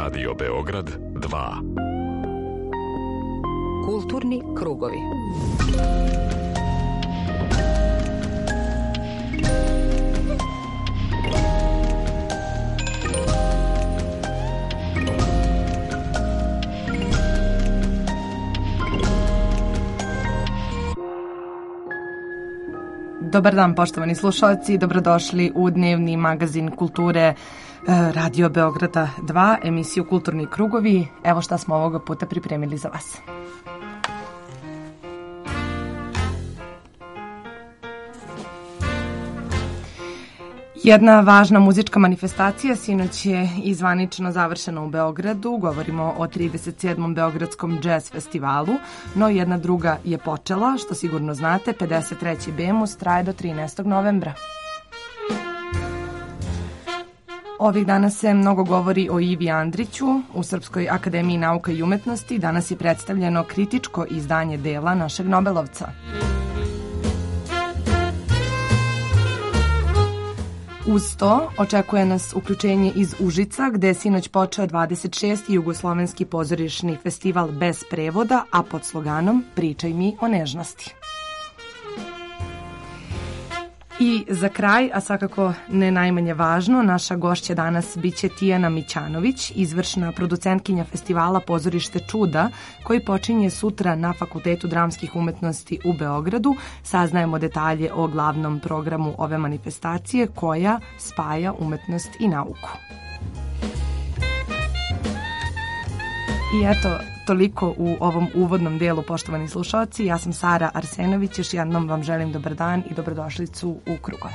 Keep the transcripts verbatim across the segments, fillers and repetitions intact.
Radio Beograd dva. Kulturni krugovi. Dobar dan, poštovani slušalci, dobrodošli u dnevni magazin kulture Radio Beograda dva, emisiju Kulturni krugovi. Evo šta smo ovoga puta pripremili za vas. Jedna važna muzička manifestacija sinoć je i zvanično završena u Beogradu. Govorimo o trideset sedmom Beogradskom jazz festivalu, no jedna druga je počela, što sigurno znate, pedeset treći Bemus traje do trinaestog novembra. Ovih dana se mnogo govori o Ivi Andriću. U Srpskoj akademiji nauka i umetnosti danas je predstavljeno kritičko izdanje dela našeg Nobelovca. Uz to očekuje nas uključenje iz Užica, gde je sinoć počeo dvadeset šesti Jugoslovenski pozorišni festival bez prevoda, a pod sloganom Pričaj mi o nežnosti. I za kraj, a svakako ne najmanje važno, naša gošća danas biće Tijana Mićanović, izvršna producentkinja festivala Pozorište čuda, koji počinje sutra na Fakultetu dramskih umetnosti u Beogradu. Saznajemo detalje o glavnom programu ove manifestacije koja spaja umetnost i nauku. I eto, toliko u ovom uvodnom delu, poštovani slušalci. Ja sam Sara Arsenović, još jednom vam želim dobar dan i dobrodošlicu u krugove.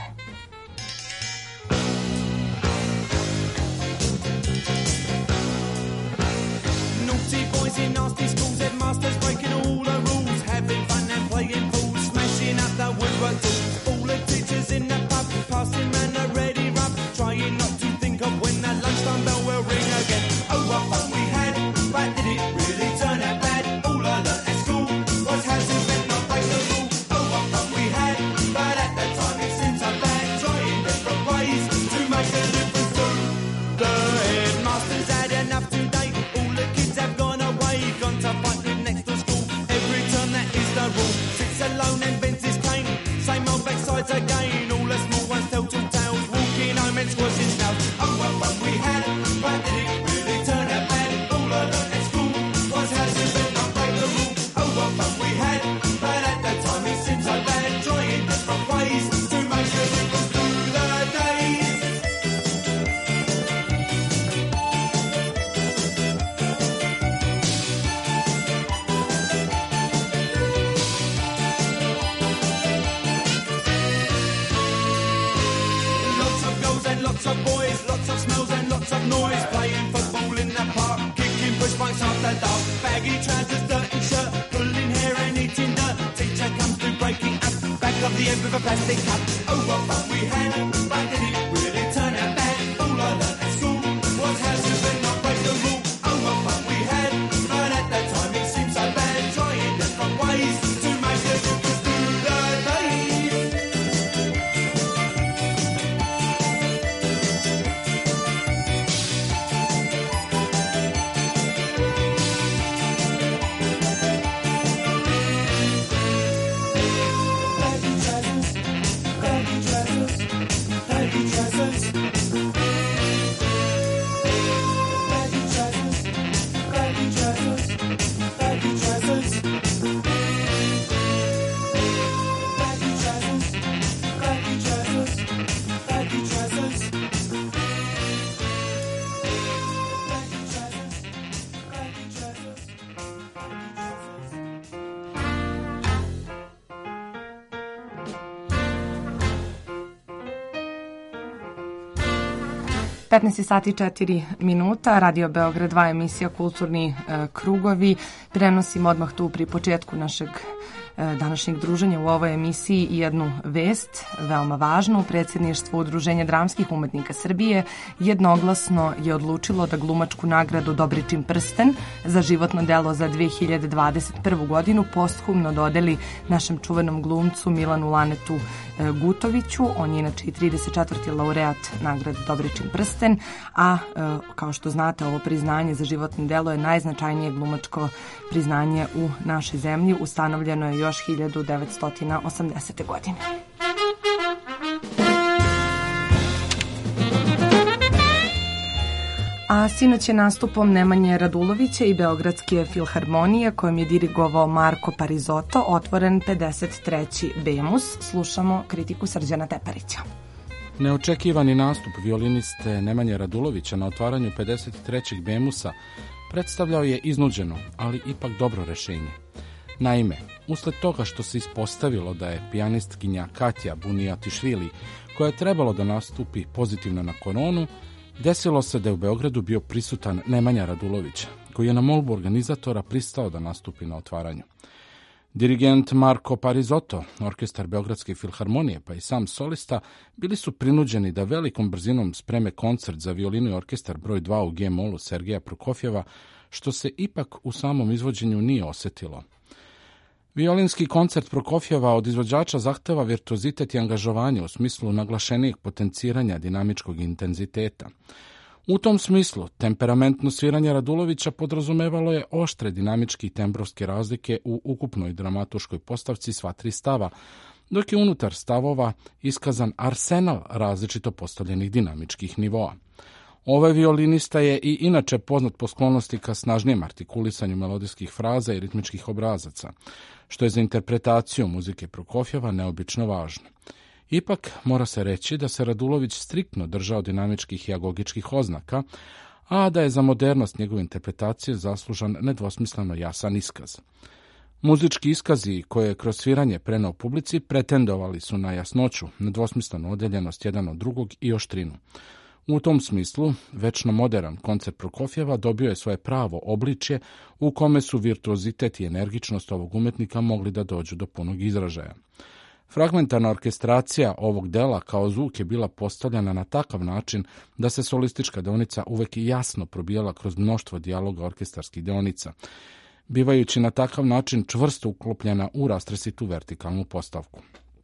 petnaest sati i četiri minuta, Radio Beograd dva, emisija Kulturni e, krugovi. Prenosimo odmah tu pri početku našeg današnjeg druženja u ovoj emisiji i jednu vest, veoma važnu. Predsjedništvo Udruženja dramskih umetnika Srbije jednoglasno je odlučilo da glumačku nagradu Dobričin prsten za životno delo za dve hiljade dvadeset prvu godinu posthumno dodeli našem čuvenom glumcu Milanu Lanetu Gutoviću. On je inače i trideset četvrti laureat nagrade Dobričin prsten, a kao što znate, ovo priznanje za životno delo je najznačajnije glumačko priznanje u našoj zemlji. Ustanovljeno je još hiljadu devetsto osamdesete. godine. A sinoć je nastupom Nemanje Radulovića i Beogradske filharmonije, kojom je dirigovao Marko Parizotto, otvoren pedeset treći Bemus. Slušamo kritiku Srđana Teparića. Neočekivani nastup violiniste Nemanje Radulovića na otvaranju pedeset trećeg Bemusa predstavljao je iznuđeno, ali ipak dobro rešenje. Naime, usled toga što se ispostavilo da je pijanistkinja Katja Bunijatišvili, koja je trebalo da nastupi pozitivno na koronu, desilo se da je u Beogradu bio prisutan Nemanja Radulović, koji je na molbu organizatora pristao da nastupi na otvaranju. Dirigent Marko Parizotto, orkestar Beogradske filharmonije, pa i sam solista, bili su prinuđeni da velikom brzinom spreme koncert za violinu i orkestar broj dva u G-molu Sergeja Prokofjeva, što se ipak u samom izvođenju nije osetilo. Violinski koncert Prokofjeva od izvođača zahteva virtuozitet i angažovanje u smislu naglašenijeg potenciranja dinamičkog intenziteta. U tom smislu, temperamentno sviranje Radulovića podrazumevalo je oštre dinamičke i tembrovske razlike u ukupnoj dramatuškoj postavci sva tri stava, dok je unutar stavova iskazan arsenal različito postavljenih dinamičkih nivoa. Ovaj violinista je i inače poznat po sklonosti ka snažnijem artikulisanju melodijskih fraza i ritmičkih obrazaca, što je za interpretaciju muzike Prokofjeva neobično važno. Ipak, mora se reći da se Radulović striktno držao dinamičkih i agogičkih oznaka, a da je za modernost njegove interpretacije zaslužan nedvosmisleno jasan iskaz. Muzički iskazi koje je kroz sviranje preneo publici pretendovali su na jasnoću, nedvosmislenu odeljenost jedan od drugog i oštrinu. U tom smislu, večno modern koncert Prokofjeva dobio je svoje pravo obličje u kome su virtuozitet i energičnost ovog umetnika mogli da dođu do punog izražaja. Fragmentarna orkestracija ovog dela kao zvuk je bila postavljena na takav način da se solistička deonica uvek jasno probijala kroz mnoštvo dijaloga orkestarskih deonica, bivajući na takav način čvrsto uklopljena u rastresitu vertikalnu postavku.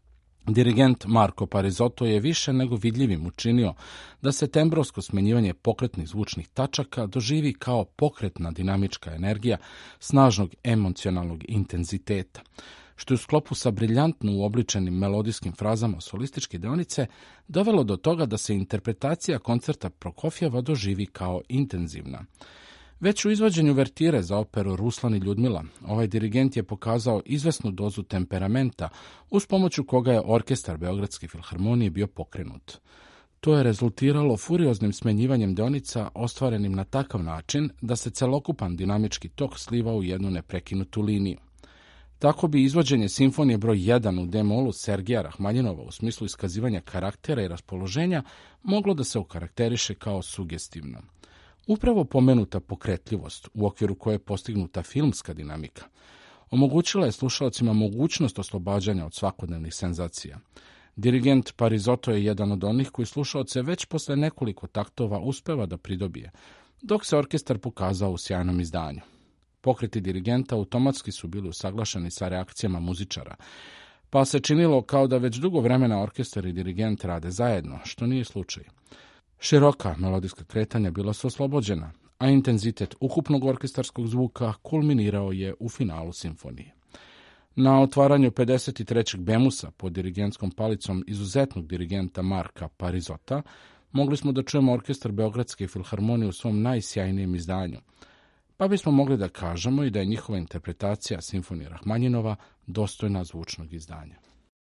Dirigent Marko Parizotto je više nego vidljivim učinio da se tembrovsko smenjivanje pokretnih zvučnih tačaka doživi kao pokretna dinamička energija snažnog emocionalnog intenziteta, što je u sklopu sa briljantno uobličenim melodijskim frazama solističke deonice dovelo do toga da se interpretacija koncerta Prokofjeva doživi kao intenzivna. Već u izvođenju vertire za operu Ruslan i Ljudmila, ovaj dirigent je pokazao izvesnu dozu temperamenta uz pomoću koga je orkestar Beogradske filharmonije bio pokrenut. To je rezultiralo furioznim smenjivanjem deonica ostvarenim na takav način da se celokupan dinamički tok sliva u jednu neprekinutu liniju. Tako bi izvođenje simfonije broj jedan u D-molu Sergeja Rahmanjinova u smislu iskazivanja karaktera i raspoloženja moglo da se okarakteriše kao sugestivno. Upravo pomenuta pokretljivost, u okviru koje je postignuta filmska dinamika, omogućila je slušalcima mogućnost oslobađanja od svakodnevnih senzacija. Dirigent Parizotto je jedan od onih koji slušalce već posle nekoliko taktova uspeva da pridobije, dok se orkestar pokazao u sjajnom izdanju. Pokreti dirigenta automatski su bili usaglašeni sa reakcijama muzičara, pa se činilo kao da već dugo vremena orkestar i dirigent rade zajedno, što nije slučaj. Široka melodijska kretanja bila su oslobođena, a intenzitet ukupnog orkestarskog zvuka kulminirao je u finalu simfonije. Na otvaranju pedeset trećeg Bemusa pod dirigentskom palicom izuzetnog dirigenta Marka Parizotta mogli smo da čujemo orkestar Beogradske filharmonije u svom najsjajnijem izdanju, pa bismo mogli da kažemo i da je njihova interpretacija simfonije Rahmanjinova dostojna zvučnog izdanja.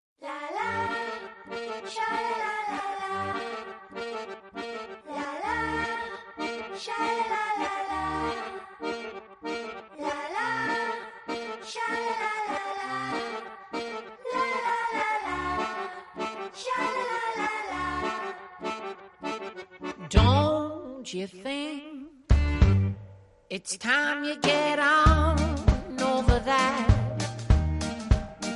Don't you think it's time you get on over that?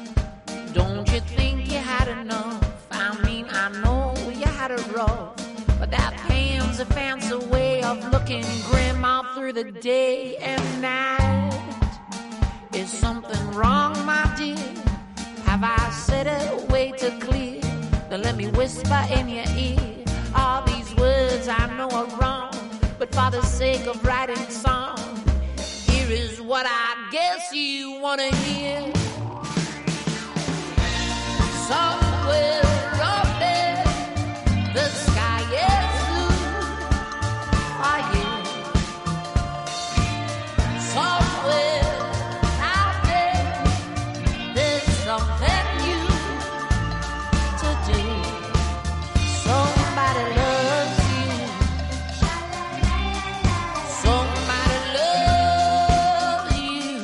Time's a fancy way of looking grim all through the day and night. Is something wrong, my dear? Have I said it way too clear? Then let me whisper in your ear. All these words I know are wrong, but for the sake of writing song, here is what I guess you wanna hear. Somewhere up there, the sky is blue. Are you? Somewhere out there, there's something new to do. Somebody loves you. Somebody loves you.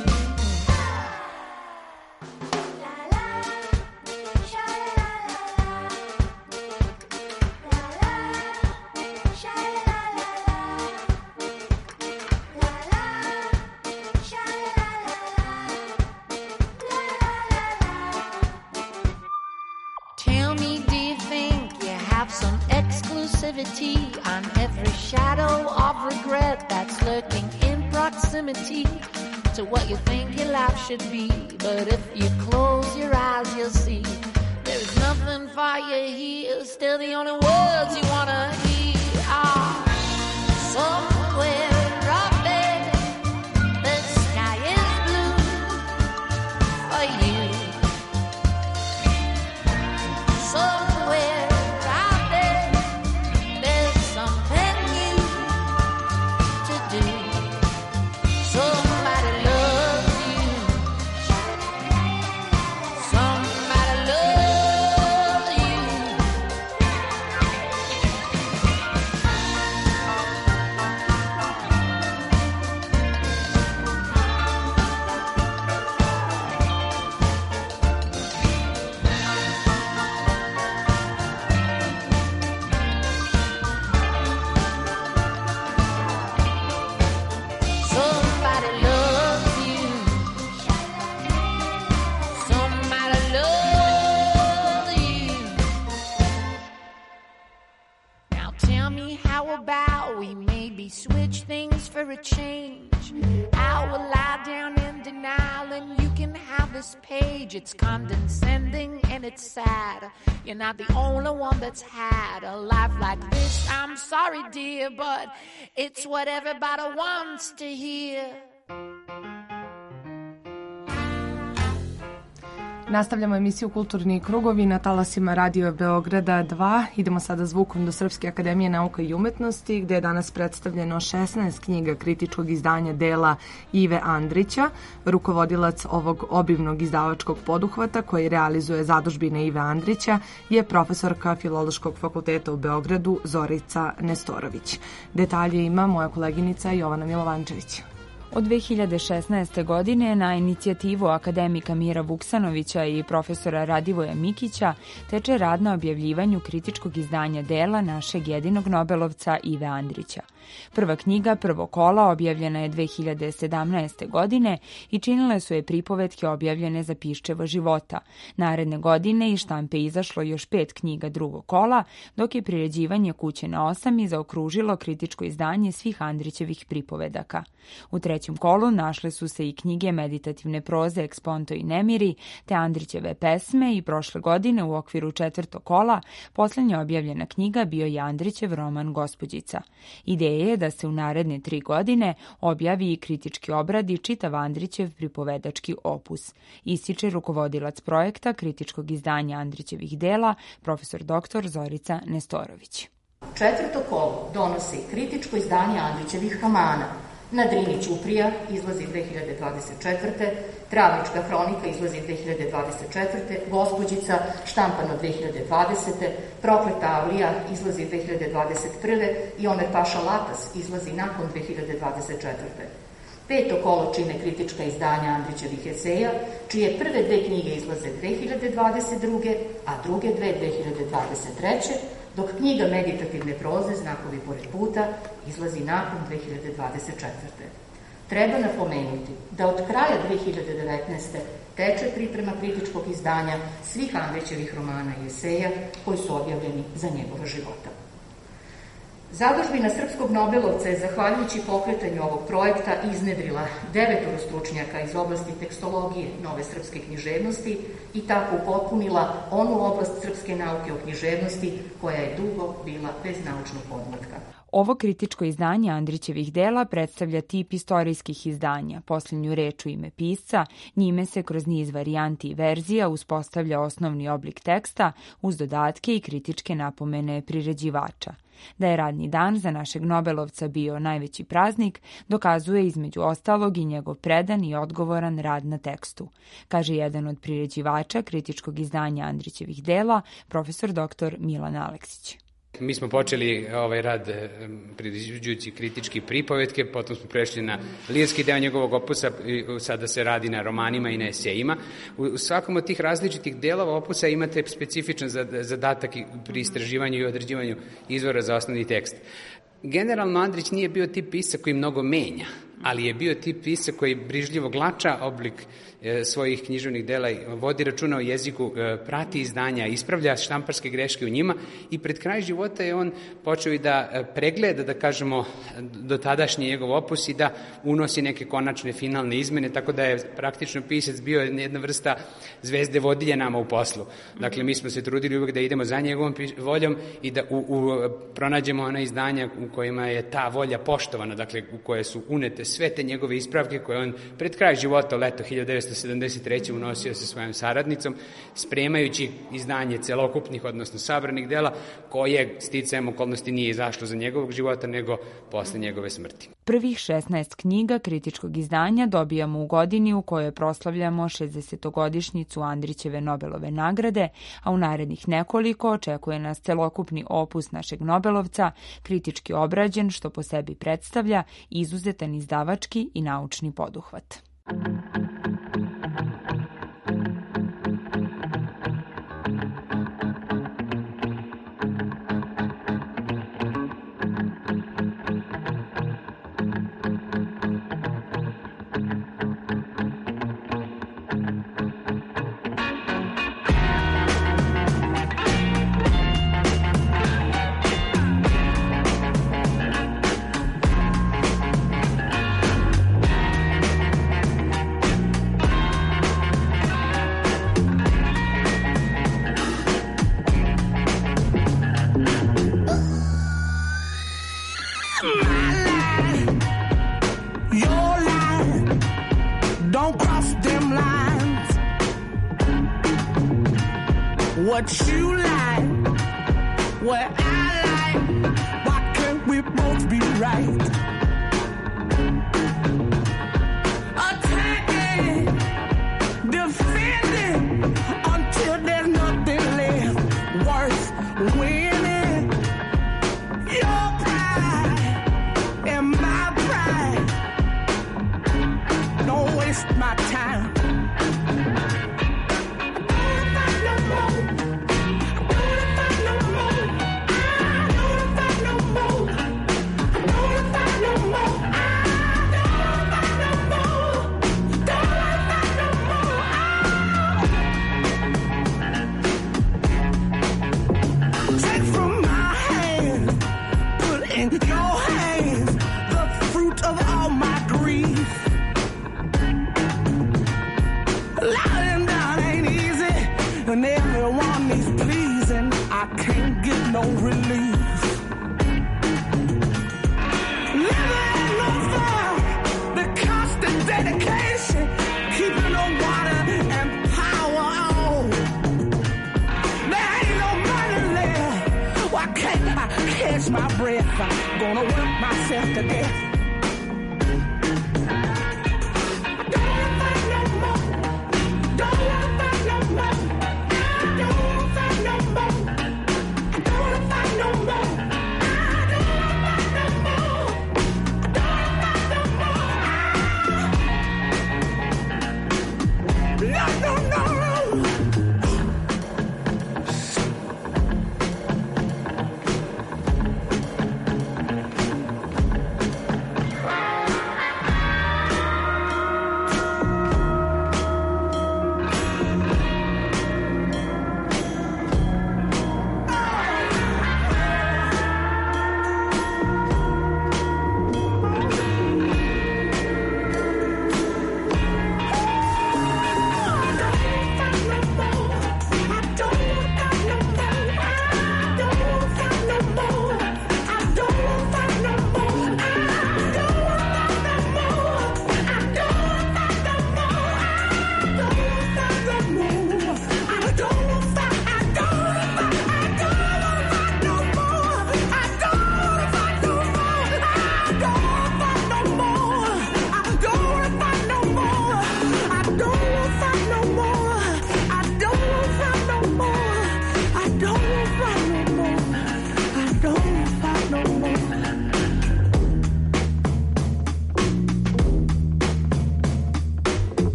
Tell me, do you think you have some exclusivity on every shadow of regret that's lurking in proximity to what you think your life should be? But if you close your eyes, you'll see there's nothing for you here. Still the only words you wanna hear are somewhere up there, the sky is blue for you. Somewhere out there, there's something new to do. Somebody loves you. Somebody loves you. Somebody loves you. Somebody loves you. Now tell me, how about we maybe switch things for a change? I will lie down in denial and you can have this page. It's condescending and it's sad. You're not the only one that's had a life like this. I'm sorry, dear, but it's what everybody wants to hear. Nastavljamo emisiju Kulturni krugovi na talasima Radio Beograda dva. Idemo sada zvukom do Srpske akademije nauka i umetnosti, gde je danas predstavljeno šesnaest knjiga kritičkog izdanja dela Ive Andrića. Rukovodilac ovog obimnog izdavačkog poduhvata koji realizuje zadužbina Ive Andrića je profesorka Filološkog fakulteta u Beogradu Zorica Nestorović. Detalje ima moja koleginica Jovana Milovančević. Od dve hiljade šesnaeste. godine na inicijativu akademika Mira Vuksanovića i profesora Radivoja Mikića teče rad na objavljivanju kritičkog izdanja dela našeg jedinog Nobelovca Ive Andrića. Prva knjiga, Prvo kola, objavljena je dve hiljade sedamnaeste. godine i činile su je pripovetke objavljene za Piščeva života. Naredne godine iz štampe izašlo još pet knjiga Drugog kola, dok je priređivanje Kuće na osami zaokružilo kritičko izdanje svih Andrićevih pripovedaka. U trećem kolu našle su se i knjige meditativne proze Eksponto i Nemiri, te Andrićeve pesme i prošle godine u okviru četvrtog kola poslednja objavljena knjiga bio je Andrićev roman Gospođica. Ideja je da se u naredne tri godine objavi i kritički obradi čitav Andrićev pripovedački opus. Ističe rukovodilac projekta kritičkog izdanja Andrićevih dela, profesor doktor Zorica Nestorović. Četvrto kolo donosi kritičko izdanje Andrićevih romana. Na Drini Ćuprija izlazi dve hiljade dvadeset četvrte. Travnička hronika izlazi dve hiljade dvadeset četvrte. Gospođica, štampano dve hiljade dvadesete. Prokleta Avlija izlazi dve hiljade dvadeset prve. i Omer Paša Latas izlazi nakon dve hiljade dvadeset četvrte. Peto kolo čine kritička izdanja Andrićevih eseja, čije prve dve knjige izlaze dve hiljade dvadeset druge. a druge dve dve hiljade dvadeset treće. dok knjiga meditativne proze Znakovi pored puta izlazi nakon dve hiljade dvadeset četvrte. Treba napomenuti da od kraja dve hiljade devetnaeste. teče priprema kritičkog izdanja svih Andrićevih romana i eseja koji su objavljeni za njegova života. Zadužbina Srpskog Nobelovca je, zahvaljujući pokretanju ovog projekta, iznedrila devetoro stručnjaka iz oblasti tekstologije nove srpske književnosti i tako upotpunila onu oblast srpske nauke o književnosti koja je dugo bila bez naučnog podmlatka. Ovo kritičko izdanje Andrićevih dela predstavlja tip istorijskih izdanja, posljednju reč u ime pisca, njime se kroz niz varijanti i verzija uspostavlja osnovni oblik teksta uz dodatke i kritičke napomene priređivača. Da je radni dan za našeg Nobelovca bio najveći praznik, dokazuje između ostalog i njegov predan i odgovoran rad na tekstu, kaže jedan od priređivača kritičkog izdanja Andrićevih dela, profesor doktor Milan Aleksić. Mi smo počeli ovaj rad priređujući kritički pripovetke, potom smo prešli na lirski deo njegovog opusa i sada se radi na romanima i na esejima. U svakom od tih različitih delova opusa imate specifičan zadatak pri istraživanju i određivanju izvora za osnovni tekst. Generalno Andrić nije bio tip pisca koji mnogo menja, ali je bio tip pisca koji brižljivo glača oblik e, svojih književnih dela, vodi računa o jeziku, e, prati izdanja, ispravlja štamparske greške u njima i pred kraj života je on počeo i da pregleda, da kažemo, do tadašnji njegov opus i da unosi neke konačne finalne izmene, tako da je praktično pisac bio jedna vrsta zvezde vodilje nama u poslu. Dakle, mi smo se trudili uvek da idemo za njegovom voljom i da u, u, pronađemo ona izdanja u kojima je ta volja poštovana, dakle, u koje su unete sve te njegove ispravke koje on pred kraj života, leto hiljadu devetsto sedamdeset treće unosio sa svojom saradnicom, spremajući izdanje celokupnih, odnosno sabranih dela, koje sticajem okolnosti nije izašlo za njegovog života, nego posle njegove smrti. Prvih šesnaest knjiga kritičkog izdanja dobijamo u godini u kojoj proslavljamo šezdesetogodišnjicu Andrićeve Nobelove nagrade, a u narednih nekoliko očekuje nas celokupni opus našeg Nobelovca, kritički obrađen, što po sebi predstavlja izuzetan izdavački i naučni poduhvat. What you like, what I like, why can't we both be right? Attacking, defending, until there's nothing left worth winning. Your pride and my pride, don't waste my time. And everyone is pleasing, I can't get no relief. Living in no fire, the constant dedication, keeping the water and power on. There ain't no money left, why can't I catch my breath? I'm gonna work myself to death.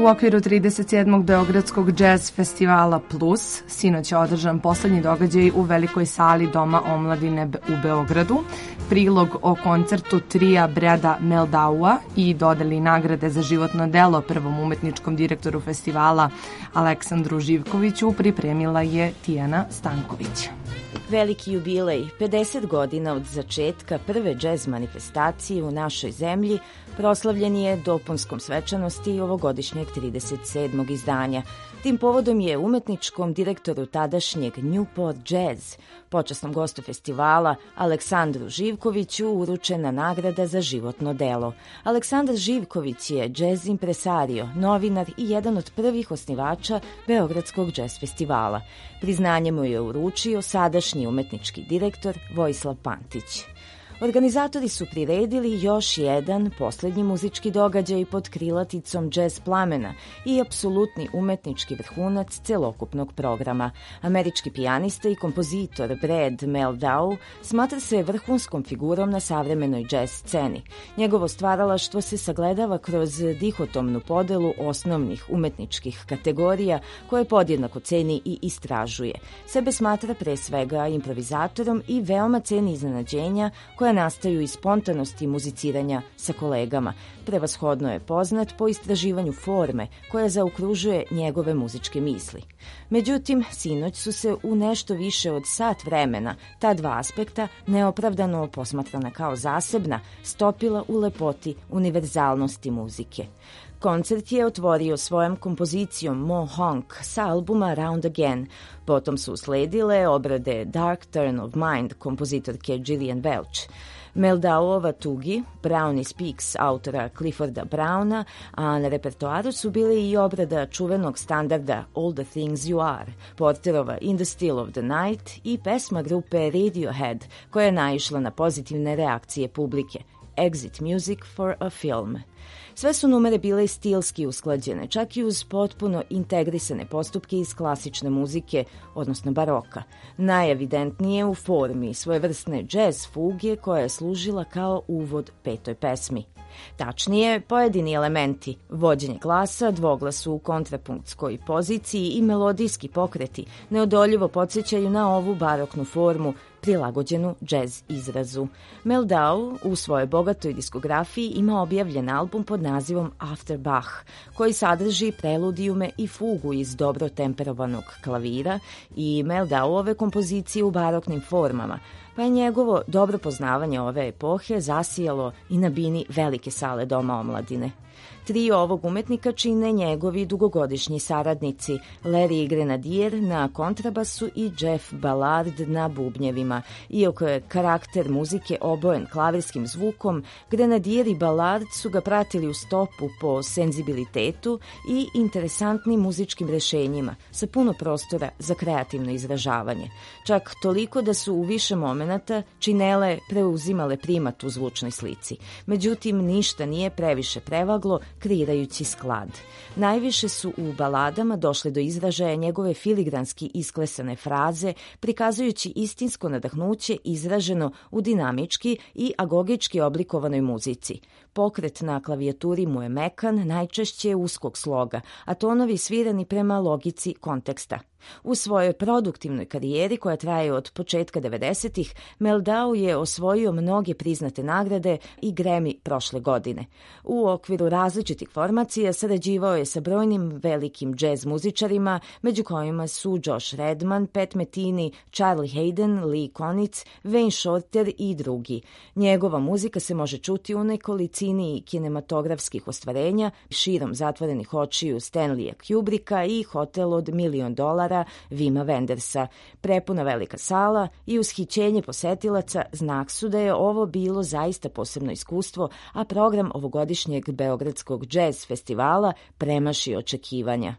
U okviru trideset sedmog Beogradskog jazz festivala Plus sinoć je održan poslednji događaj u velikoj sali Doma omladine u Beogradu. Prilog o koncertu trija Breda Meldaua i dodeli nagrade za životno delo prvom umetničkom direktoru festivala Aleksandru Živkoviću pripremila je Tijana Stanković. Veliki jubilej, pedeset godina od začetka prve džez manifestacije u našoj zemlji, proslavljen je dopunskom svečanosti ovogodišnjeg trideset sedmog izdanja. Tim povodom je umetničkom direktoru tadašnjeg Newport Jazz, počasnom gostu festivala Aleksandru Živkoviću, uručena nagrada za životno delo. Aleksandar Živković je džez impresario, novinar i jedan od prvih osnivača Beogradskog džez festivala. Priznanje mu je uručio sadašnji umetnički direktor Vojislav Pantić. Organizatori su priredili još jedan poslednji muzički događaj pod krilaticom Jazz plamena i apsolutni umetnički vrhunac celokupnog programa. Američki pijanista i kompozitor Brad Meldau smatra se vrhunskom figurom na savremenoj jazz sceni. Njegovo stvaralaštvo se sagledava kroz dihotomnu podelu osnovnih umetničkih kategorija koje podjednako ceni i istražuje. Sebe smatra pre svega improvizatorom i veoma ceni iznenađenja koja nastaju iz spontanosti muziciranja sa kolegama. Prevashodno je poznat po istraživanju forme koja zaokružuje njegove muzičke misli. Međutim, sinoć su se u nešto više od sat vremena ta dva aspekta, neopravdano posmatrana kao zasebna, stopila u lepoti univerzalnosti muzike. Koncert je otvorio svojom kompozicijom Mo Honk sa albuma Round Again. Potom su usledile obrade Dark Turn of Mind kompozitorke Gillian Welch. Meldauova Tugi, Brownie Speaks autora Clifforda Browna, a na repertoaru su bili i obrada čuvenog standarda All the Things You Are, Porterova In the Still of the Night i pesma grupe Radiohead koja je naišla na pozitivne reakcije publike, Exit Music for a Film. Sve su numere bile stilski usklađene, čak i uz potpuno integrisane postupke iz klasične muzike, odnosno baroka. Najevidentnije u formi svojevrsne jazz fuge koja je služila kao uvod petoj pesmi. Tačnije, pojedini elementi, vođenje glasa, dvoglas u kontrapunktskoj poziciji i melodijski pokreti neodoljivo podsjećaju na ovu baroknu formu prilagođenu džez izrazu. Meldau u svojoj bogatoj diskografiji ima objavljen album pod nazivom After Bach, koji sadrži preludijume i fugu iz dobro temperovanog klavira i Meldauove kompozicije u baroknim formama, pa je njegovo dobro poznavanje ove epohe zasijalo i na bini velike sale Doma omladine. Trio ovog umetnika čine njegovi dugogodišnji saradnici Larry Grenadier na kontrabasu i Jeff Ballard na bubnjevima. Iako je karakter muzike obojen klavirskim zvukom, Grenadier i Ballard su ga pratili u stopu po senzibilitetu i interesantnim muzičkim rešenjima sa puno prostora za kreativno izražavanje. Čak toliko da su u više momenata činele preuzimale primat u zvučnoj slici. Međutim, ništa nije previše prevaglo, kreirajući sklad. Najviše su u baladama došle do izražaja njegove filigranski isklesane fraze, prikazujući istinsko nadahnuće izraženo u dinamički i agogički oblikovanoj muzici. Pokret na klavijaturi mu je mekan, najčešće uskog sloga, a tonovi svirani prema logici konteksta. U svojoj produktivnoj karijeri koja traje od početka devedesetih, Meldau je osvojio mnoge priznate nagrade i Grammy prošle godine. U okviru različitih formacija sarađivao je sa brojnim velikim džez muzičarima, među kojima su Josh Redman, Pat Metheny, Charlie Hayden, Lee Konitz, Wayne Shorter i drugi. Njegova muzika se može čuti u nekolicini kinematografskih ostvarenja, širom zatvorenih očiju Stanleya Kubricka i Hotel od milion dolara Vima Wendersa. Prepuna velika sala i ushićenje posetilaca znak su da je ovo bilo zaista posebno iskustvo, a program ovogodišnjeg Beogradskog džez festivala premaši očekivanja.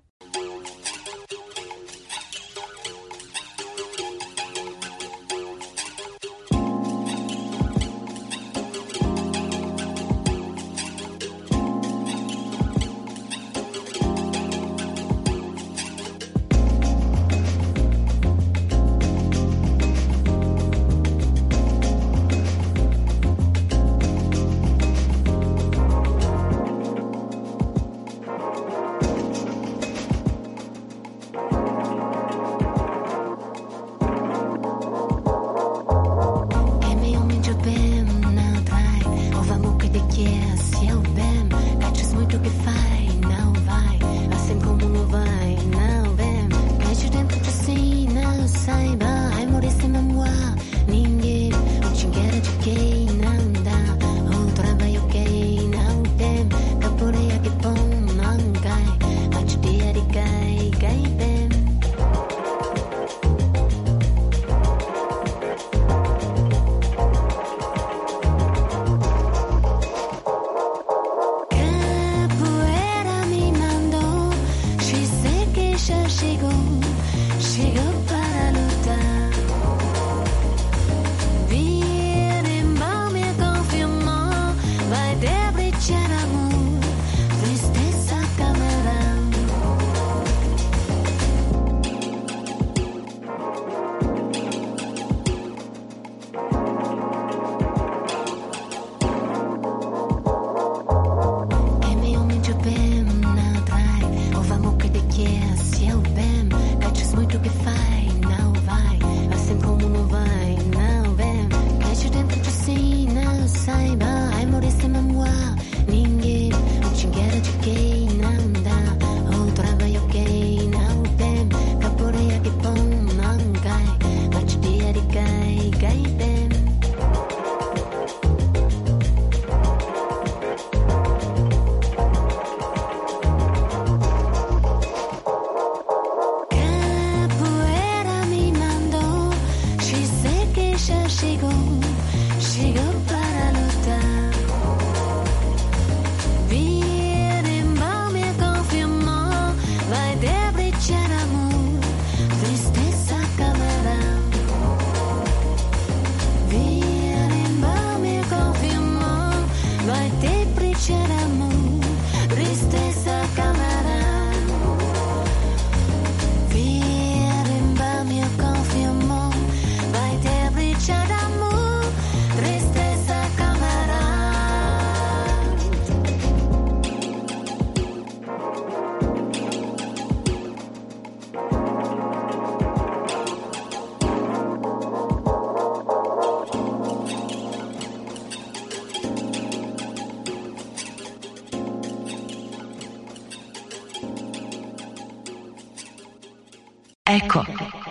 Eko.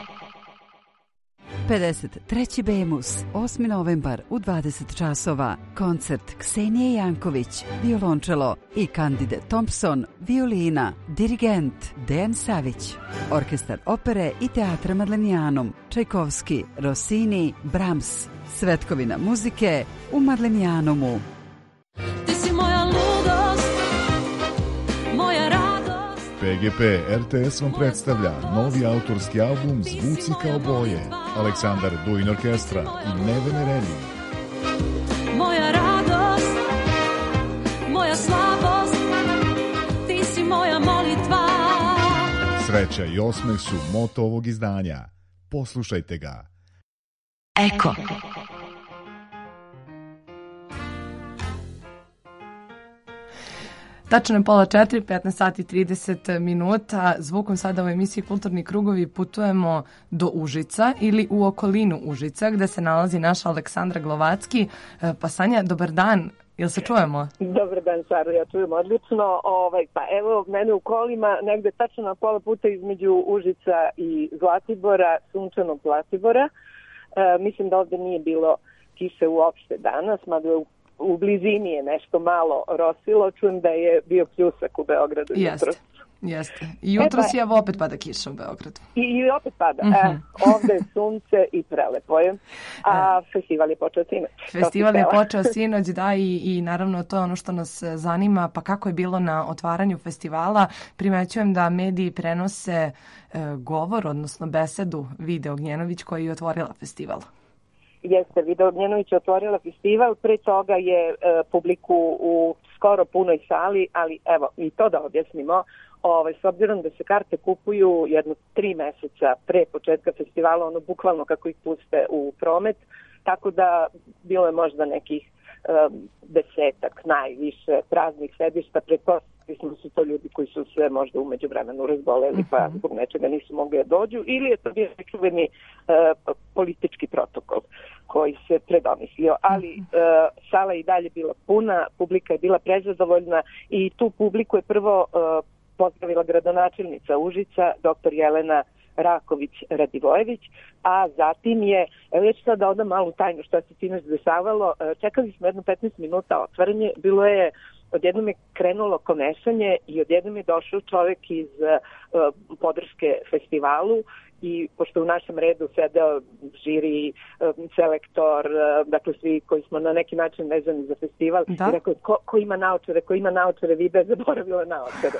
pedeset treći Bemus, osmi novembar u dvadeset časova. Koncert Ksenije Janković, violončelo i Candide Thompson, violina, dirigent Dejan Savić. Orkestar opere i teatra Madlenijanum, Čajkovski, Rossini, Brahms. Svetkovina muzike u Madlenijanumu. Ti si moja ludost, moja radost. P G P R T S vam predstavlja novi autorski album Zvuci kao boje. Aleksandar Duin Orkestra i Nevene Relji. Moja radost, moja slabost, ti si moja molitva. Sreća i osmeh su moto ovog izdanja. Poslušajte ga. Eko. Tačno je pola četiri, petnaest sati i trideset minuta. Zvukom sada u emisiji Kulturni krugovi putujemo do Užica ili u okolinu Užica gde se nalazi naša Aleksandra Glovacki. Pa Sanja, dobar dan. Jel se čujemo? Dobar dan, Saro, ja čujem odlično. Ovaj, pa evo, mene u kolima, negde tačno na pola puta između Užica i Zlatibora, sunčanog Zlatibora. E, mislim da ovde nije bilo kiše uopšte danas, mada u u blizini je nešto malo rosilo, čujem da je bio pljusak u Beogradu. Jeste, jeste. I jutro si evo opet pada kiša u Beogradu. I, i opet pada. Mm-hmm. E, ovde je sunce i prelepo je. A festival je počeo sinoć. Festival je počeo sinoć, da, i, i naravno to je ono što nas zanima. Pa kako je bilo na otvaranju festivala? Primećujem da mediji prenose e, govor, odnosno besedu Vide Ognjenović koji je otvorila festival. Jeste, Vida Ognjenović je otvorila festival, pre toga je e, publiku u skoro punoj sali, ali evo, i to da objasnimo, ovaj, s obzirom da se karte kupuju jedno tri meseca pre početka festivala, ono bukvalno kako ih puste u promet, tako da bilo je možda nekih e, desetak, najviše praznih sedišta, pretpostavljamo su to ljudi koji su sve možda u međuvremenu razboleli, pa zbog nečega nisu mogli da dođu, ili je to bio nečuveni uh, politički protokol koji se predomislio, ali uh, sala je i dalje bila puna, publika je bila prezadovoljna i tu publiku je prvo uh, pozdravila gradonačelnica Užica, doktor Jelena Raković-Radivojević, a zatim je, evo ja ću sad da odam malu tajnu što se sinoć dešavalo, čekali smo jedno petnaest minuta otvaranje, bilo je, odjednom je krenulo komešanje i odjednom je došao čovek iz uh, podrške festivalu i pošto u našem redu sedeo žiri, selektor, dakle svi koji smo na neki način vezani za festival, da? I rekao ko, ko ima naočare, ko ima naočare, Vida je zaboravila naočare.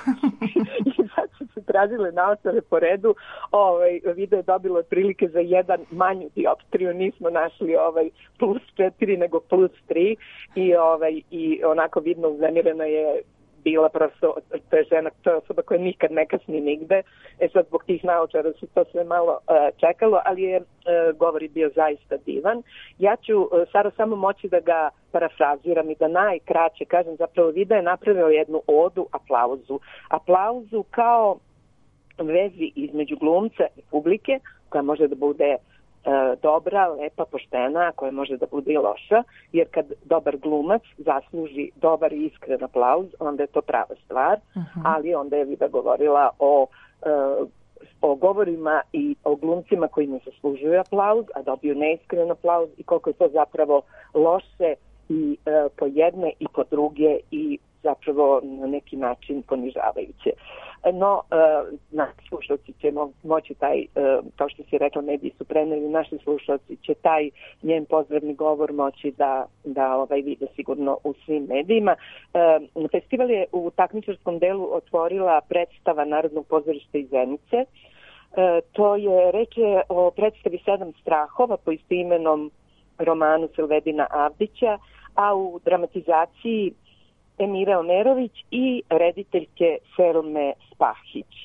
I sad su se tražile naočare po redu, ovaj, Vida je dobila otprilike za jedan manju dioptriju, nismo našli ovaj plus četiri nego plus tri i, ovaj, i onako vidno uznemirena je bila prosto, to je žena, to je osoba koja nikad ne kasni nigde, e sad zbog tih naočara se to sve malo uh, čekalo, ali je uh, govor bio zaista divan. Ja ću, uh, Sara, samo moći da ga parafraziram i da najkraće kažem, zapravo Vida je napravio jednu odu aplauzu. Aplauzu kao vezi između glumca i publike, koja može da bude dobra, lepa, poštena, koja može da bude i loša, jer kad dobar glumac zasluži dobar i iskren aplauz, onda je to prava stvar, uh-huh. ali onda je Vida govorila o, uh, o govorima i o glumcima koji ne zaslužuju aplauz, a dobiju neiskren aplauz i koliko je to zapravo loše i uh, po jedne i po druge i zapravo na neki način ponižavajuće. No, uh, naši slušalci će mo- moći taj, uh, kao što si rekla, mediji su preneli, naši slušalci će taj njen pozdravni govor moći da, da ovaj vide sigurno u svim medijima. Uh, festival je u takmičarskom delu otvorila predstava Narodnog pozorišta iz Zenice. Uh, to je, reč je o predstavi Sedam strahova po istoimenom romanu Silvedina Avdića, a u dramatizaciji Emira Omerović i rediteljke Serome Spahić.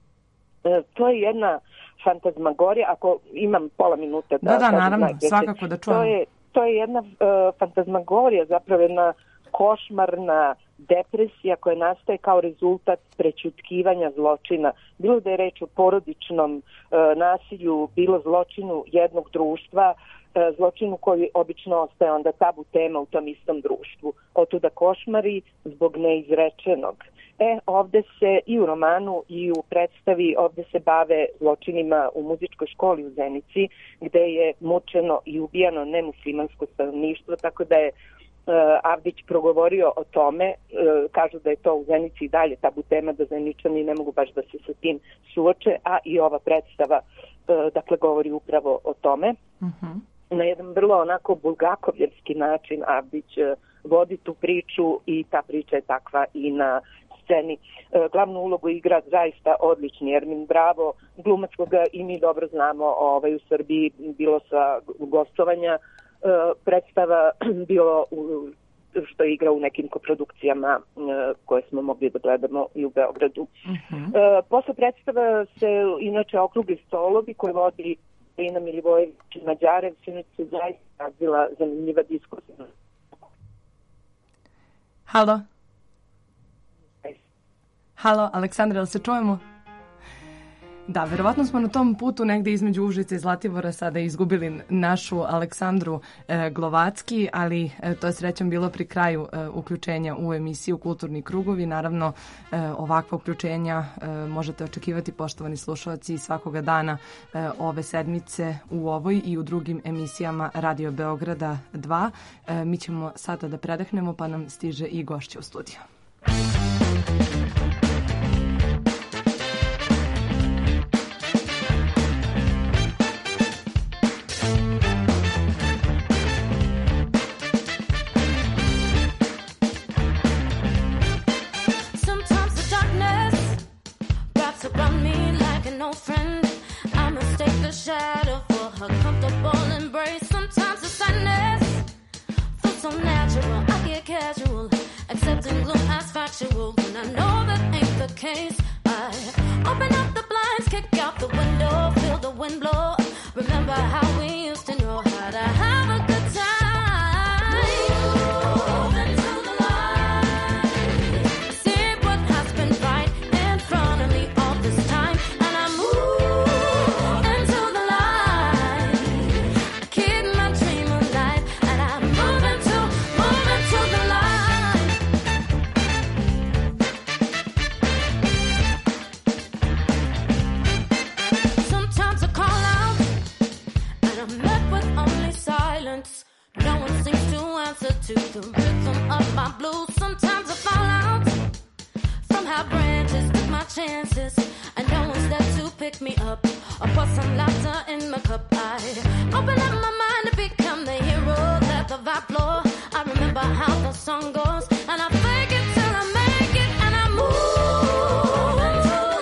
E, to je jedna fantazmagorija, ako imam pola minuta da... Da, da, naravno, najpreće. Svakako da čujem. To je, to je jedna uh, fantazmagorija, zapravo jedna košmarna depresija koja nastaje kao rezultat prećutkivanja zločina. Bilo da je reč o porodičnom uh, nasilju, bilo zločinu jednog društva, zločinu koji obično ostaje onda tabu tema u tom istom društvu. Otuda košmari zbog neizrečenog. E, ovde se i u romanu i u predstavi ovde se bave zločinima u muzičkoj školi u Zenici, gde je mučeno i ubijano nemuslimansko stanovništvo, tako da je Avdić progovorio o tome. Kažu da je to u Zenici i dalje tabu tema, da Zeničani ne mogu baš da se sa tim suoče, a i ova predstava dakle govori upravo o tome. Uh-huh. Na jedan vrlo onako bulgakovljevski način Avdić vodi tu priču i ta priča je takva i na sceni. Glavnu ulogu igra zaista odlični Ermin Bravo, glumac koga i mi dobro znamo ovaj, u Srbiji, bilo sa gostovanja predstava, bilo u, što je igrao u nekim koprodukcijama koje smo mogli da gledamo i u Beogradu. Uh-huh. Posle predstava se inače okrugli stolovi koje vodi Ina Milivojević i Mađarev, sinoć se zaista razvila zanimljiva diskusija. Halo? Halo, Aleksandra, jel se čujemo? Da, verovatno smo na tom putu negde između Užica i Zlatibora sada izgubili našu Aleksandru e, Glovacki, ali e, to je srećom bilo pri kraju e, uključenja u emisiju Kulturni krugovi. Naravno, e, ovakva uključenja e, možete očekivati, poštovani slušalci, svakoga dana e, ove sedmice u ovoj i u drugim emisijama Radio Beograda dva. E, mi ćemo sada da predahnemo, pa nam stiže i gošća u studiju. Friend, I mistake the shadow for her comfortable embrace. Sometimes the sadness feels so natural. I get casual, accepting gloom as factual. When I know that ain't the case, I open up the blinds, kick out the window, feel the wind blow. Remember how we used to know how to have a good time. Move into the light. See what has been right in front of me all this time. To the rhythm of my blues. Sometimes I fall out from high branches, took my chances, and no one's there to pick me up or pour some laughter in my cup. I open up my mind to become the hero, let the vibe flow. I remember how the song goes, and I fake it till I make it, and I move into the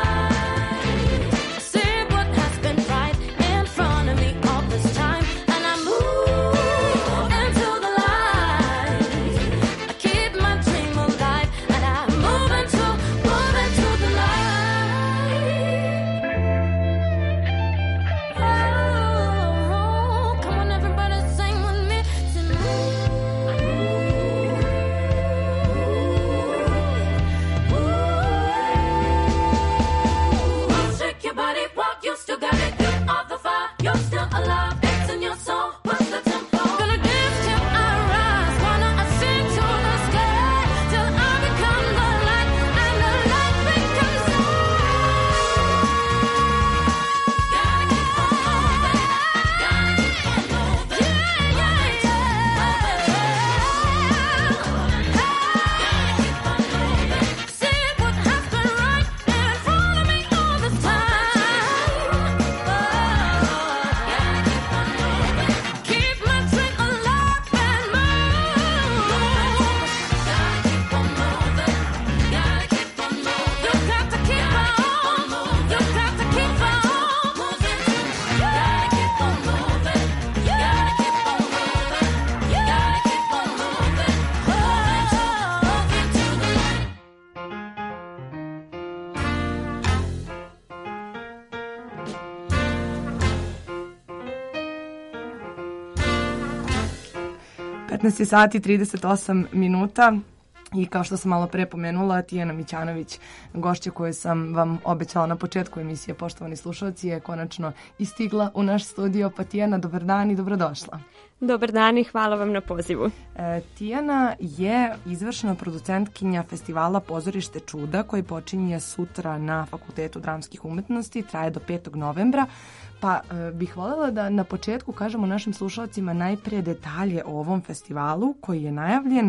light. See what has been right in front of me all this time, and I move. petnaest sati trideset osam minuta. I kao što sam malo pre pomenula, Tijana Mićanović, gošća koju sam vam obećala na početku emisije, poštovani slušalci, je konačno istigla u naš studio. Pa Tijana, dobar dan i dobrodošla. Dobar dan i hvala vam na pozivu. E, Tijana je izvršna producentkinja festivala Pozorište čuda koji počinje sutra na Fakultetu dramskih umetnosti, traje do petog novembra. Pa e, bih voljela da na početku kažemo našim slušalcima najprije detalje o ovom festivalu koji je najavljen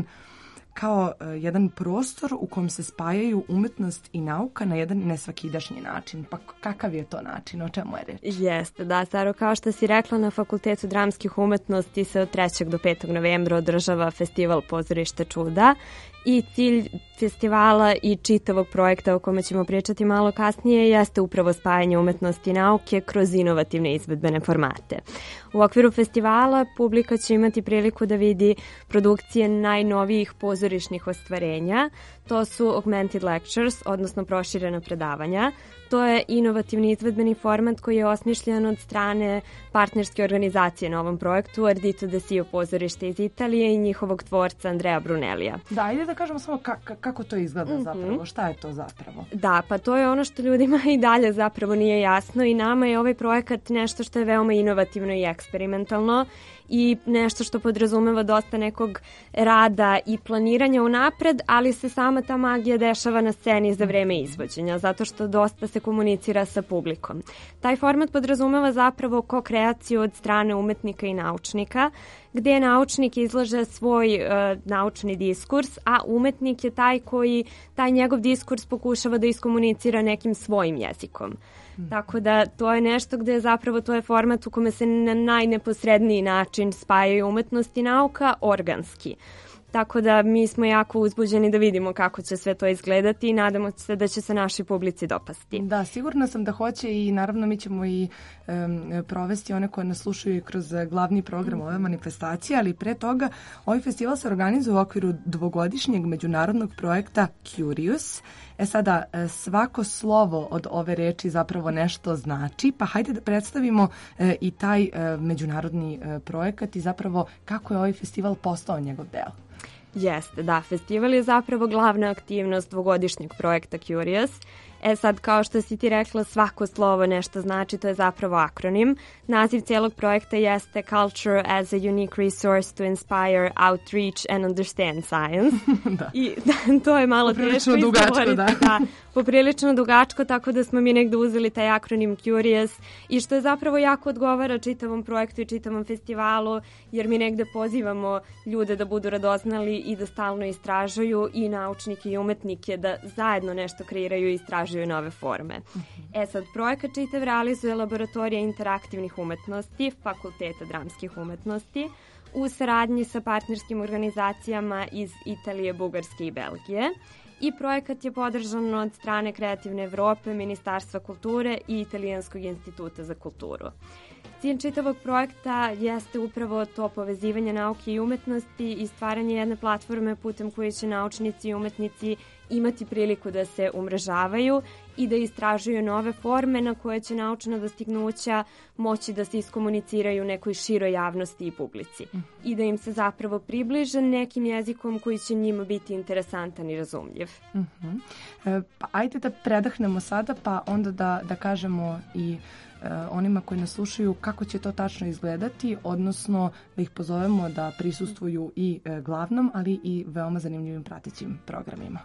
kao uh, jedan prostor u kojem se spajaju umetnost i nauka na jedan nesvakidašnji način. Pa kakav je to način? O čemu je reč? Jeste, da, Saro, kao što si rekla, na Fakultetu dramskih umetnosti se od trećeg do petog novembra održava festival Pozorište čuda i cilj festivala i čitavog projekta o kome ćemo pričati malo kasnije jeste upravo spajanje umetnosti i nauke kroz inovativne izvedbene formate. U okviru festivala publika će imati priliku da vidi produkcije najnovijih pozorišnih ostvarenja. To su augmented lectures, odnosno proširena predavanja. To je inovativni izvedbeni format koji je osmišljen od strane partnerske organizacije na ovom projektu Ardito Desio pozorište iz Italije i njihovog tvorca Andrea Brunellija. Da, ajde da kažemo samo ka- kako to izgleda mm-hmm. zapravo, šta je to zapravo? Da, pa to je ono što ljudima i dalje zapravo nije jasno i nama je ovaj projekat nešto što je veoma inovativno i eksperimentalno i nešto što podrazumeva dosta nekog rada i planiranja unapred, ali se sama ta magija dešava na sceni za vreme izvođenja, zato što dosta se komunicira sa publikom. Taj format podrazumeva zapravo ko-kreaciju od strane umetnika i naučnika, gde naučnik izlaže svoj uh, naučni diskurs, a umetnik je taj koji taj njegov diskurs pokušava da iskomunicira nekim svojim jezikom. Mm. Tako da to je nešto gde zapravo to je format u kome se na najneposredniji način spajaju umetnost i nauka organski. Tako da mi smo jako uzbuđeni da vidimo kako će sve to izgledati i nadamo se da će se našoj publici dopasti. Da, sigurna sam da hoće i naravno mi ćemo i um, provesti one koje nas slušaju kroz glavni program ove manifestacije, ali pre toga ovaj festival se organizuje u okviru dvogodišnjeg međunarodnog projekta Curious. E sada, svako slovo od ove reči zapravo nešto znači, pa hajde da predstavimo e, i taj e, međunarodni e, projekat i zapravo kako je ovaj festival postao njegov deo. Jeste, da, festival je zapravo glavna aktivnost dvogodišnjeg projekta Curious. E sad, kao što si ti rekla, svako slovo nešto znači, to je zapravo akronim. Naziv cijelog projekta jeste Culture as a Unique Resource to Inspire, Outreach and Understand Science. Da. I da, to je malo teško izgovoriti. Da. Da, poprilično dugačko, tako da smo mi negde uzeli taj akronim Curious i što je zapravo jako odgovara čitavom projektu i čitavom festivalu, jer mi negde pozivamo ljude da budu radoznali i da stalno istražuju i naučnike i umetnike da zajedno nešto kreiraju i istražuju nove forme. Mm-hmm. E sad, projekat čitav realizuje laboratorija interaktivnih umetnosti Fakulteta dramskih umetnosti u saradnji sa partnerskim organizacijama iz Italije, Bugarske i Belgije. I projekat je podržan od strane Kreativne Evrope, Ministarstva kulture i Italijanskog instituta za kulturu. Cilj čitavog projekta jeste upravo to povezivanje nauke i umetnosti i stvaranje jedne platforme putem koje će naučnici i umetnici imati priliku da se umrežavaju i da istražuju nove forme na koje će naučna dostignuća moći da se iskomuniciraju nekoj široj javnosti i publici. Mm. I da im se zapravo približe nekim jezikom koji će njima biti interesantan i razumljiv. Mm-hmm. E, pa ajde da predahnemo sada, pa onda da, da kažemo i onima koji nas slušaju kako će to tačno izgledati, odnosno da ih pozovemo da prisustvuju i glavnom, ali i veoma zanimljivim pratećim programima.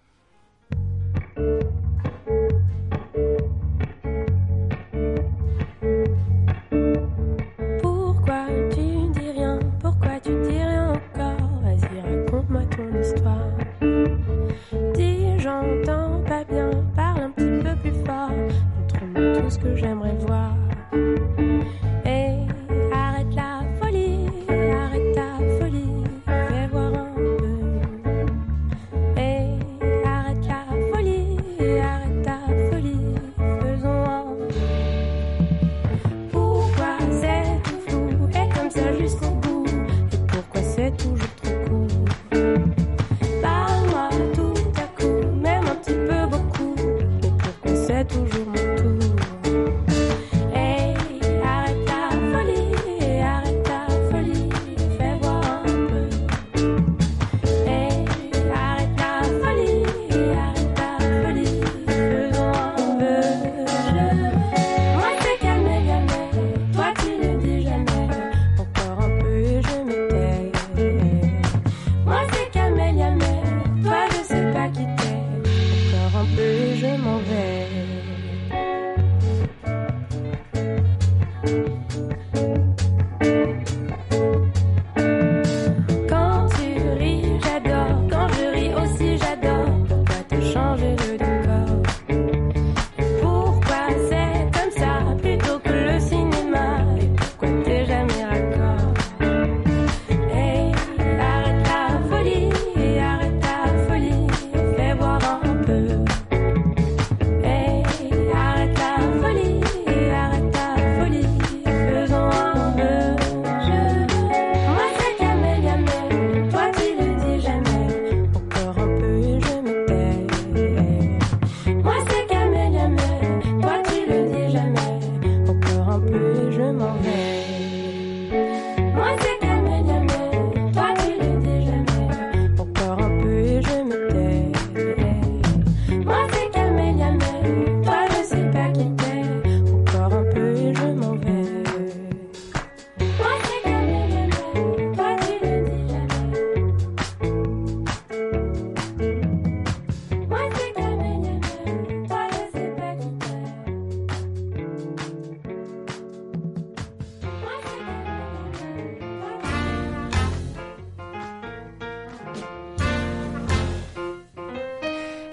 Pourquoi tu dis rien? Pourquoi tu dis rien encore? Vas-y, raconte-moi ton histoire. Dis, j'entends pas bien, parle un petit peu plus fort. Montre-moi tout ce que j'aimerais voir. Et arrête la folie, arrête ta folie, fais voir un peu. Et arrête la folie,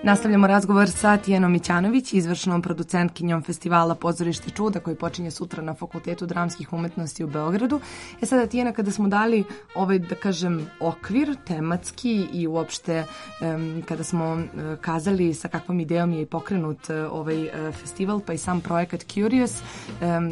Nastavljamo razgovor sa Tijanom Mićanović, izvršnom producentkinjom festivala Pozorište čuda koji počinje sutra na Fakultetu dramskih umetnosti u Beogradu. E sada, Tijana, kada smo dali ovaj, da kažem, okvir tematski i uopšte um, kada smo uh, kazali sa kakvom idejom je i pokrenut uh, ovaj uh, festival pa i sam projekat Curious, um,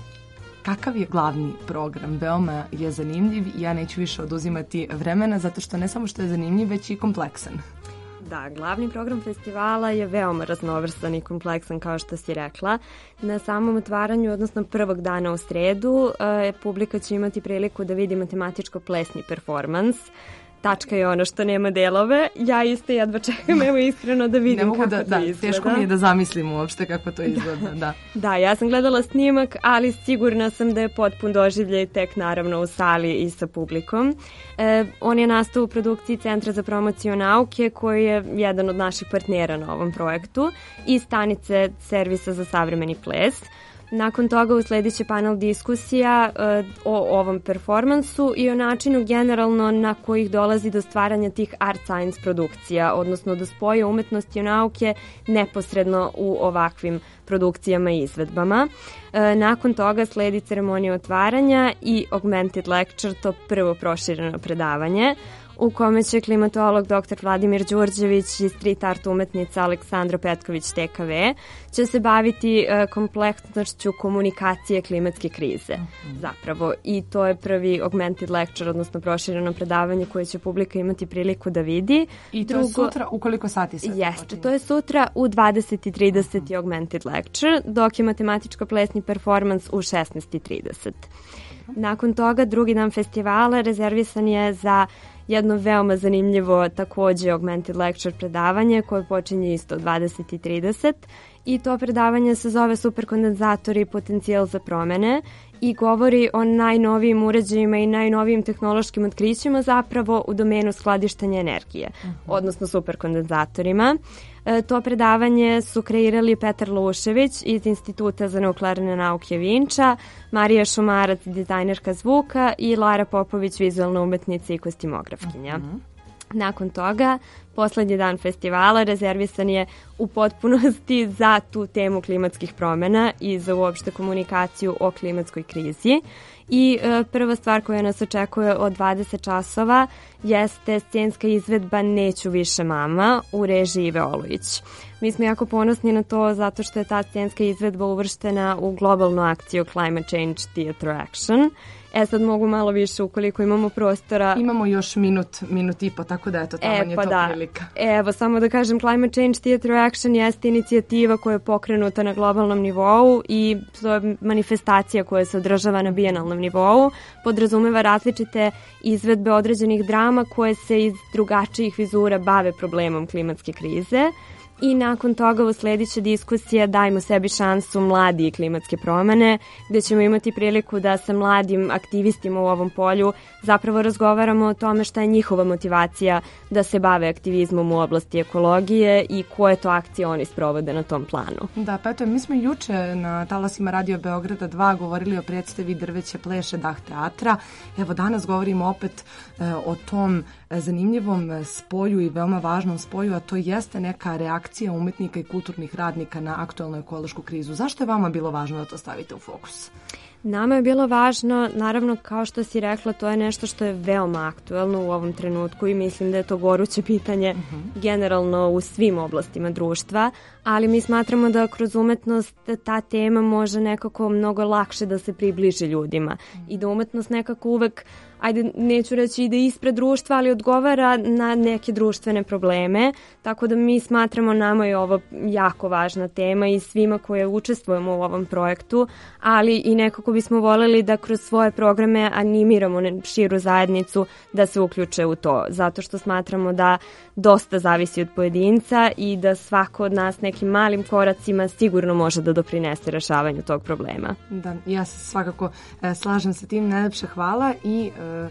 kakav je glavni program? Veoma je zanimljiv i ja neću više oduzimati vremena zato što ne samo što je zanimljiv, već i kompleksan. Da, glavni program festivala je veoma raznovrstan i kompleksan, kao što si rekla. Na samom otvaranju, odnosno prvog dana u sredu, eh, publika će imati priliku da vidi matematičko-plesni performans. Tačka je ono što nema delove. Ja isto jedva čekam, evo iskreno da vidim ne mogu kako da, to da, izgleda. Teško mi je da zamislim uopšte kako to izgleda. Da. Da, ja sam gledala snimak, ali sigurna sam da je potpun doživljaj tek naravno u sali i sa publikom. E, on je nastao u produkciji Centra za promociju nauke, koji je jedan od naših partnera na ovom projektu, i stanice Servisa za savremeni ples. Nakon toga usledit će panel diskusija uh, o ovom performansu i o načinu generalno na kojih dolazi do stvaranja tih art science produkcija, odnosno do spoja umetnosti i nauke neposredno u ovakvim produkcijama i izvedbama. Uh, nakon toga sledi ceremonija otvaranja i augmented lecture, to prvo prošireno predavanje, u kome će klimatolog doktor Vladimir Đurđević i street art umetnica Aleksandra Petković-T K V će se baviti uh, kompleksnošću komunikacije klimatske krize. Mm-hmm. Zapravo, i to je prvi augmented lecture, odnosno prošireno predavanje koje će publika imati priliku da vidi. I to Drugo, je sutra u koliko sati se jeste, počinje? To je sutra u dvadeset i trideset mm-hmm. augmented lecture, dok je matematičko-plesni performans u šesnaest i trideset. Mm-hmm. Nakon toga, drugi dan festivala rezervisan je za jedno veoma zanimljivo takođe augmented lecture predavanje koje počinje isto dvadeset i trideset i to predavanje se zove Superkondenzatori i potencijal za promene i govori o najnovijim uređajima i najnovijim tehnološkim otkrićima zapravo u domenu skladištenja energije, uh-huh. odnosno superkondenzatorima. E, to predavanje su kreirali Petar Lušević iz Instituta za nuklearne nauke Vinča, Marija Šumarac, dizajnerka zvuka, i Lara Popović, vizualna umetnica i kostimografkinja. Uh-huh. Nakon toga, poslednji dan festivala rezervisan je u potpunosti za tu temu klimatskih promena i za uopšte komunikaciju o klimatskoj krizi. I e, prva stvar koja nas očekuje od dvadeset časova jeste scenska izvedba Neću više mama u režiji Ive Olović. Mi smo jako ponosni na to zato što je ta scenska izvedba uvrštena u globalnu akciju Climate Change Theatre Action. E sad mogu malo više ukoliko imamo prostora. Imamo još minut, minut i po, tako da eto, tamo e, je pa to da. prilika. Evo, samo da kažem, Climate Change Theatre Action jeste inicijativa koja je pokrenuta na globalnom nivou i to je manifestacija koja se održava na bijenalnom nivou. Podrazumeva različite izvedbe određenih drama koje se iz drugačijih vizura bave problemom klimatske krize. I nakon toga usledit će diskusija Dajmo sebi šansu, mladi i klimatske promene, gde ćemo imati priliku da sa mladim aktivistima u ovom polju zapravo razgovaramo o tome šta je njihova motivacija da se bave aktivizmom u oblasti ekologije i koje to akcije oni sprovode na tom planu. Da, pa eto, mi smo juče na talasima Radio Beograda dva govorili o predstavi Drveće pleše Dah teatra. Evo, danas govorimo opet e, o tom zanimljivom spoju i veoma važnom spoju, a to jeste neka reakcija umetnika i kulturnih radnika na aktuelnu ekološku krizu. Zašto je vama bilo važno da to stavite u fokus? Nama je bilo važno, naravno, kao što si rekla, to je nešto što je veoma aktuelno u ovom trenutku i mislim da je to goruće pitanje uh-huh. generalno u svim oblastima društva, ali mi smatramo da kroz umetnost ta tema može nekako mnogo lakše da se približi ljudima uh-huh. i da umetnost nekako uvek, ajde, neću reći ide ispred društva, ali odgovara na neke društvene probleme, tako da mi smatramo, nama je ovo jako važna tema i svima koje učestvujemo u ovom projektu, ali i nekako bismo voljeli da kroz svoje programe animiramo širu zajednicu da se uključe u to, zato što smatramo da dosta zavisi od pojedinca i da svako od nas nekim malim koracima sigurno može da doprinese rešavanju tog problema. Da, ja se svakako e, slažem sa tim, najlepše hvala i e,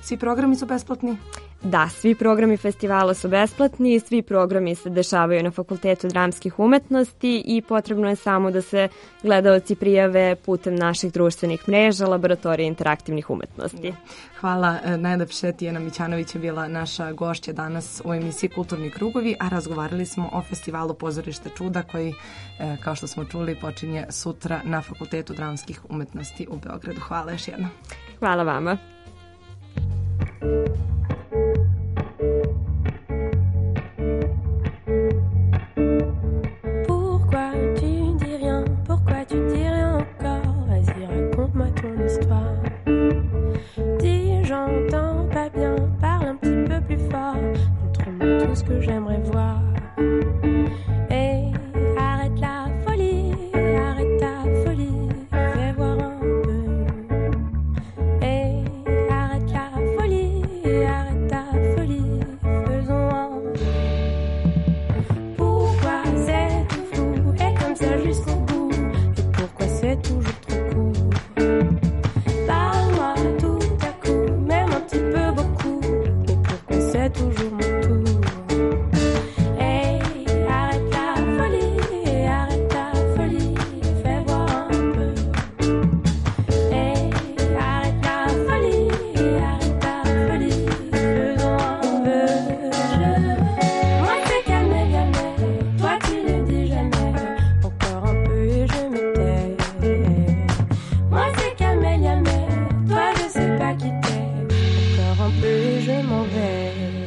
Svi programi su besplatni? Da, svi programi festivala su besplatni, svi programi se dešavaju na Fakultetu dramskih umetnosti i potrebno je samo da se gledaoci prijave putem naših društvenih mreža, laboratorije interaktivnih umetnosti. Hvala najlepše. Tijana Mićanović je bila naša gošća danas u emisiji Kulturni krugovi, a razgovarali smo o festivalu Pozorište čuda koji, kao što smo čuli, počinje sutra na Fakultetu dramskih umetnosti u Beogradu. Hvala još jednom. Hvala vama. Pourquoi tu dis rien? Pourquoi tu dis rien encore? Vas-y, raconte-moi ton histoire. Dis, j'entends pas bien, parle un petit peu plus fort. Montre-moi tout ce que j'aimerais voir. Et arrête la folie, arrête ta folie, fais voir un peu. Et arrête la folie, arrête ta folie, faisons un peu. Pourquoi c'est tout fou et comme ça jusqu'au bout? Et pourquoi c'est toujours trop court? Parle-moi tout à coup, même un petit peu beaucoup. Et pourquoi c'est toujours mon tour? Hey, arrête la folie, arrête ta folie, fais voir un peu. Hey, arrête la folie, arrête ta folie, faisons un peu. Je... Moi c'est calme, jamais, toi tu ne dis jamais. Encore un peu et je me tais. Moi c'est calme, jamais, toi je sais pas qui t'es. Encore un peu et je m'en vais.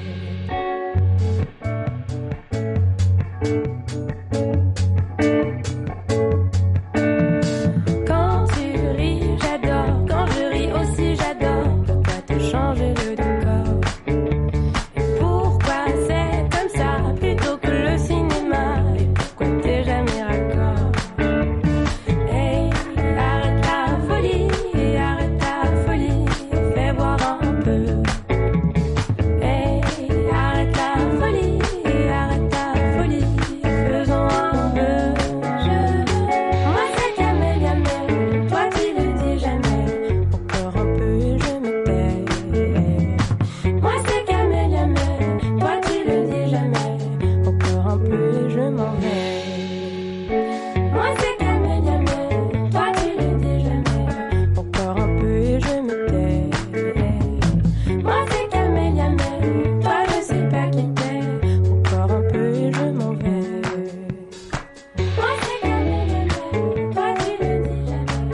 Quand tu ris, j'adore. Quand je ris aussi, j'adore. Pourquoi te changer le décor? Et pourquoi c'est comme ça plutôt que le cinéma? Et pourquoi t'es jamais raccord? Hey, arrête la folie, arrête ta folie, fais voir un peu. Hey, arrête la folie, arrête ta folie, faisons un peu. Je... Moi c'est jamais, jamais, toi tu le dis jamais. Encore un peu et je me tais. Moi c'est jamais, jamais, toi tu le dis jamais. Encore un peu et je m'en vais. Moi c'est jamais, jamais, toi tu le dis jamais. Encore un peu et je me tais. Moi c'est jamais, jamais, toi je sais pas qui t'es. Encore un peu et je m'en vais. Moi c'est jamais, jamais, toi tu le dis jamais.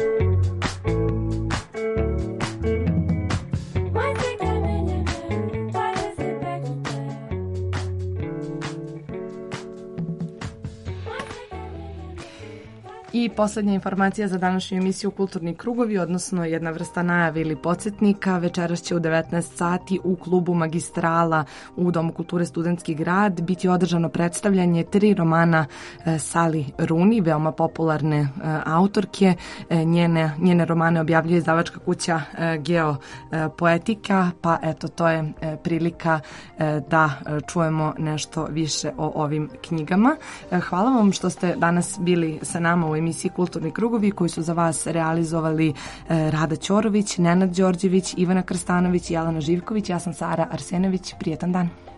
Moi c'est jamais, jamais, toi je sais pas qui t'es. I poslednja informacija za današnju emisiju Kulturni krugovi, odnosno jedna vrsta najave ili podsjetnika. Večeras će u devetnaest sati u klubu Magistrala u Domu kulture Studentski grad biti održano predstavljanje tri romana e, Sally Rooney, veoma popularne e, autorke. E, njene, njene romane objavljuje izdavačka kuća e, Geo e, Poetika, pa eto to je e, prilika e, da e, čujemo nešto više o ovim knjigama. E, hvala vam što ste danas bili sa nama u emisiji Kulturni krugovi, koji su za vas realizovali e, Rada Ćorović, Nenad Đorđević, Ivana Krstanović i Jelena Živković. Ja sam Sara Arsenović. Prijetan dan.